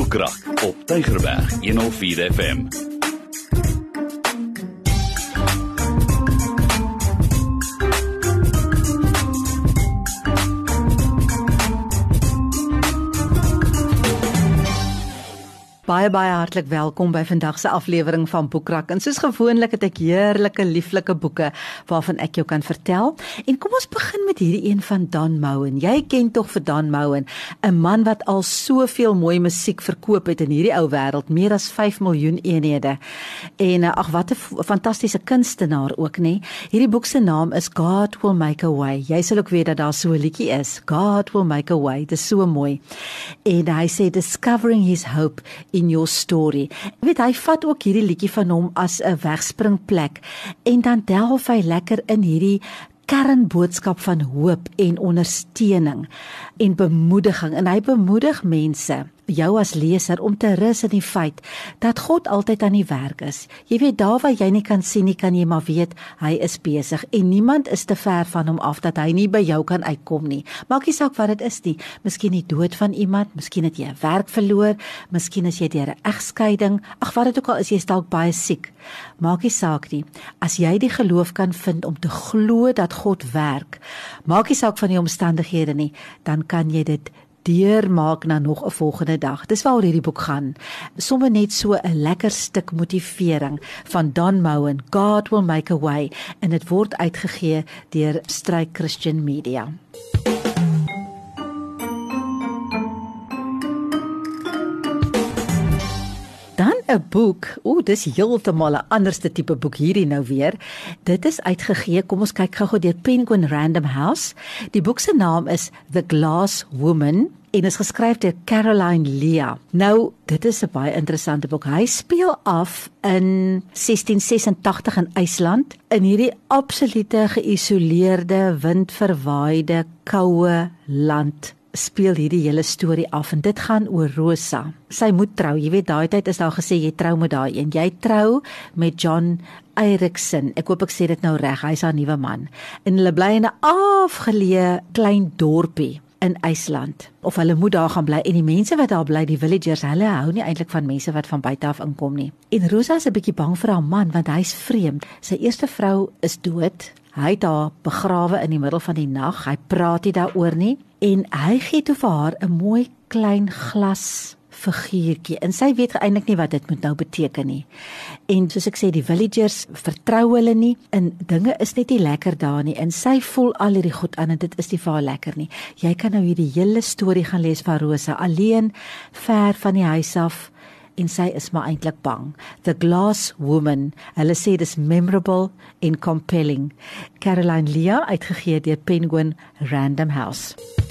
Boekrak op Tygerberg 104 FM. Baie hartlik welkom by vandag se aflewering van Boekrak. En soos gewoonlik het ek heerlike, lieflike boeke waarvan ek jou kan vertel. En kom ons begin met hierdie een van Don Moen. Jy ken tog vir Don Moen, 'n man wat al soveel mooi musiek verkoop het in hierdie ou wêreld, meer as 5 miljoen eenhede. En ag, wat 'n fantastiese kunstenaar ook, nê. Hierdie boek se naam is God Will Make a Way. Jy sal ook weet dat daar so 'n liedjie is, God Will Make a Way. Dit is so mooi. En hy sê discovering his hope in your story. Weet, hy vat ook hierdie liedjie van hom as 'n wegspringplek en dan delf hy lekker in hierdie kernboodskap van hoop en ondersteuning en bemoediging. En hy bemoedig mense, jou as leser, om te rus in die feit dat God altyd aan die werk is. Jy weet, daar waar jy nie kan sien nie, kan jy maar weet, hy is besig en niemand is te ver van hom af dat hy nie by jou kan uitkom nie. Maak nie saak wat dit is nie. Miskien die dood van iemand, miskien het jy 'n werk verloor, miskien is jy deur 'n egskeiding, ag wat dit ook al is, jy is dalk baie siek. Maak nie saak nie. As jy die geloof kan vind om te glo dat God werk, maak nie saak van die omstandighede nie, dan kan jy dit deurmaak na nog 'n volgende dag. Dis waaroor hierdie boek gaan. Sommige net so 'n lekker stuk motivering van Don Moen, God Will Make a Way, en dit word uitgegee deur Struik Christian Media. Dan 'n boek, dis heeltemal 'n anderste tipe boek hierdie nou weer. Dit is uitgegee, kom ons kyk gou-gou deur Penguin Random House. Die boek se naam is The Glass Woman en is geskryf deur Caroline Lea. Nou, dit is 'n baie interessante boek. Hy speel af in 1686 in IJsland, in hierdie absolute geïsoleerde, windverwaaide, koue land. Speel hierdie hele storie af en dit gaan oor Rosa. Sy moet trou. Jy weet, daai tyd is daar gesê jy trou met daai een. Jy trou met John Erickson. Ek hoop ek sê dit nou reg. Hy's haar nuwe man. En hulle bly in 'n afgeleë klein dorpie in IJsland. Of hulle moet daar gaan bly en die mense wat daar bly, die villagers, hulle hou nie eintlik van mense wat van buite af inkom nie. En Rosa is 'n bietjie bang vir haar man want hy's vreemd. Sy eerste vrou is dood. Hy het haar begrawe in die middel van die nag. Hy praat nie daaroor nie. En hy gee toe vir haar 'n mooi klein glas figuurtjie. En sy weet eintlik nie wat dit moet nou beteken nie. En soos ek sê, die villagers vertrou hulle nie. En dinge is net nie lekker daar nie. En sy voel al hierdie goed aan en dit is nie vir haar lekker nie. Jy kan nou hierdie hele storie gaan lees van Rosa, alleen, ver van die huis af. En sy is maar eintlik bang. The Glass Woman. Hulle sê dis memorable and compelling. Caroline Lea, uitgegee deur Penguin Random House.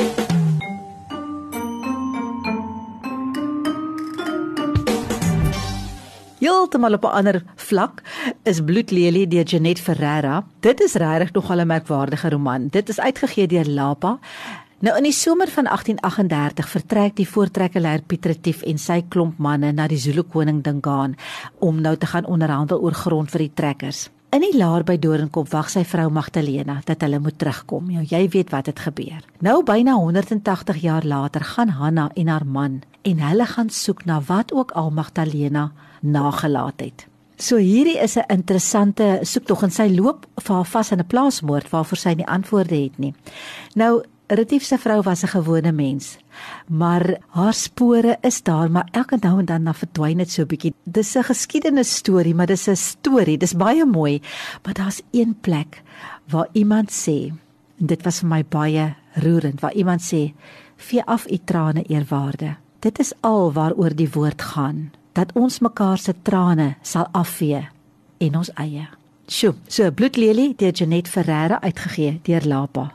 Heeltemal op 'n ander vlak is Bloedlelie deur Jeanette Ferreira. Dit is regtig nogal 'n merkwaardige roman. Dit is uitgegee deur Lapa. Nou in die somer van 1838 vertrek die voortrekkerleier Piet Retief en sy klomp manne na die Zulu koning Dingaan om nou te gaan onderhandel oor grond vir die trekkers. In die laar by Doornkop wag sy vrou Magdalena dat hulle moet terugkom. Jy weet wat het gebeur. Nou byna 180 jaar later gaan Hanna en haar man en hulle gaan soek na wat ook al Magdalena nagelaat het. So hierdie is 'n interessante soektog en sy loop vir haar vas in 'n plaasmoord waarvoor sy nie antwoorde het nie. Nou Retief se vrou was 'n gewone mens, maar haar spore is daar, maar elke nou en dan verdwyn dit so 'n bietjie. Dis 'n geskiedenisstorie, maar dis 'n storie, dis baie mooi, maar daar's een plek waar iemand sê, en dit was vir my baie roerend, waar iemand sê, vee af u trane, eerwaarde. Dit is al waaroor die woord gaan, dat ons mekaar se trane sal afvee en ons eie. So Bloedlelie deur Jeanette Ferreira, uitgegee deur Lapa.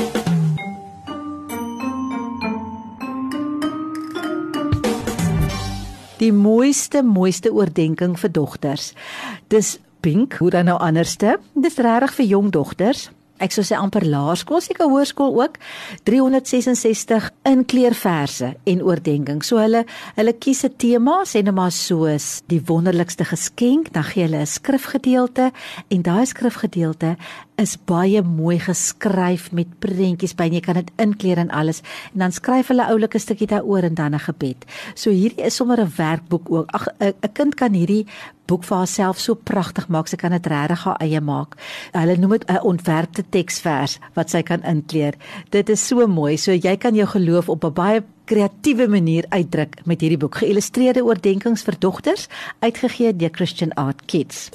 Die mooiste oordenking vir dogters. Dis pink, hoe dan nou anderste. Dis regtig vir jong dogters. ek sou sê amper laerskool, seker hoërskool ook, 366 inkleurverse en oordeenking. So hulle kies 'n tema, sê nou maar soos die wonderlikste geskenk, dan gee hulle 'n skrifgedeelte en daai skrifgedeelte is baie mooi geskryf met prentjies by en jy kan dit inkleur en alles en dan skryf hulle 'n oulike stukkie daaroor en dan 'n gebed. So hierdie is sommer 'n werkboek ook. Ag, 'n kind kan hierdie boek vir haarself so pragtig maak, sy kan dit regtig haar eie maak. Hulle noem dit 'n ontwerpte teksvers wat sy kan inkleur. Dit is so mooi, so jy kan jou geloof op 'n baie kreatiewe manier uitdruk met hierdie boek. Geïllustreerde oordeenkings vir dogters, uitgegee deur Christian Art Kids.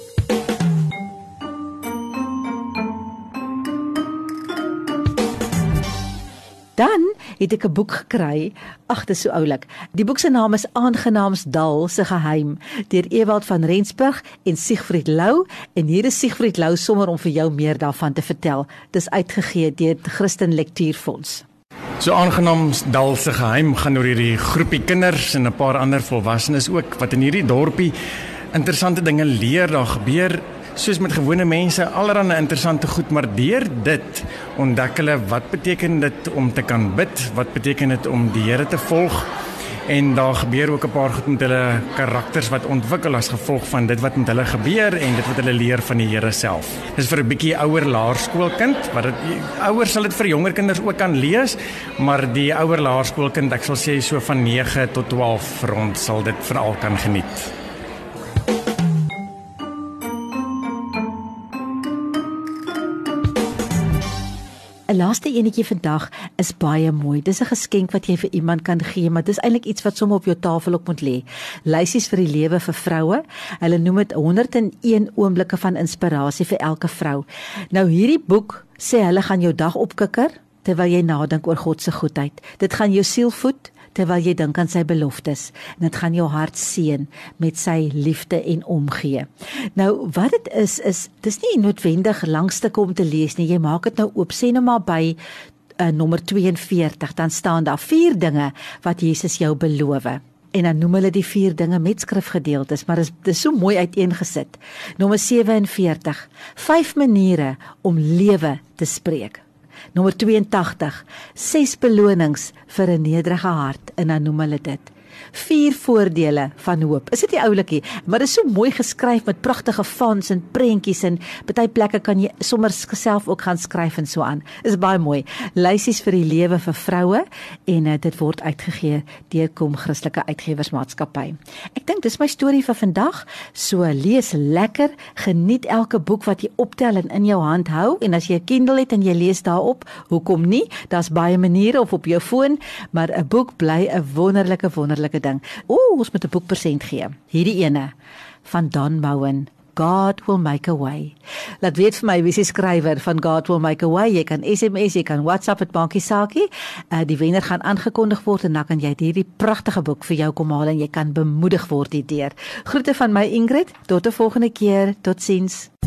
Dan het ek 'n boek gekry. Ag, dit is so oulik. Die boek se naam is Aangenaamsdal se geheim deur Ewald van Rensburg en Siegfried Lou en hier is Siegfried Lou sommer om vir jou meer daarvan te vertel. Dis uitgegee deur die Christen Lektuurfonds. So Aangenaamsdal se geheim gaan oor hierdie groepie kinders en 'n paar ander volwassenes ook wat in hierdie dorpie interessante dinge leer. Daar gebeur soos met gewone mense allerlei interessante goed, maar deur dit ontdek hulle wat beteken dit om te kan bid, wat beteken dit om die Here te volg en daar gebeur ook 'n paar goed met hulle karakters wat ontwikkel as gevolg van dit wat met hulle gebeur en dit wat hulle leer van die Here self. Dis vir 'n bietjie ouer laerskoolkind, wat dit ouers sal dit vir jonger kinders ook kan lees, maar die ouer laerskoolkind, ek sal sê so van 9 tot 12 rond sal dit veral kan geniet. 'n Laaste enetjie vandag is baie mooi. Dis 'n geskenk wat jy vir iemand kan gee, maar dis eintlik iets wat sommer op jou tafel ook moet lê. Lysies vir die lewe vir vroue. Hulle noem dit 101 oomblikke van inspirasie vir elke vrou. Nou hierdie boek sê hulle gaan jou dag opkikker terwyl jy nadink oor God se goedheid. Dit gaan jou siel voed terwyl jy dink aan sy beloftes en dit gaan jou hart seën met sy liefde en omgee. Nou wat dit is dis nie noodwendig lang stukke om te lees nie. Jy maak dit nou oop, sê nou maar by nommer 42, dan staan daar 4 dinge wat Jesus jou beloof. En dan noem hulle die 4 dinge met skrifgedeeltes, maar dis so mooi uiteengesit. Nommer 47, 5 maniere om lewe te spreek. Nommer 82, 6 belonings vir 'n nederige hart en dan noem hulle dit 4 voordele van hoop. Is dit nie oulikie? Maar dit is so mooi geskryf met pragtige fonts en prentjies en party plekke kan jy sommer self ook gaan skryf en so aan. Is baie mooi. Lysies vir die lewe vir vroue en dit word uitgegee deur Kom Christelike Uitgewersmaatskappy. Ek dink dis my storie vir vandag. So lees lekker, geniet elke boek wat jy optel en in jou hand hou en as jy 'n Kindle het en jy lees daarop, hoekom nie? Daar's baie maniere of op jou foon, maar 'n boek bly 'n wonderlike ding. Ons moet 'n boekpersent gee. Hierdie ene van Don Moen, God Will Make a Way. Laat weet vir my wie se skrywer van God Will Make a Way. Jy kan SMS, jy kan WhatsApp, dit maak nie saakie. Die wenner gaan aangekondig word en dan kan jy hierdie pragtige boek vir jou kom haal en jy kan bemoedig word hierdeur. Groete van my Ingrid, tot 'n volgende keer. Totsiens.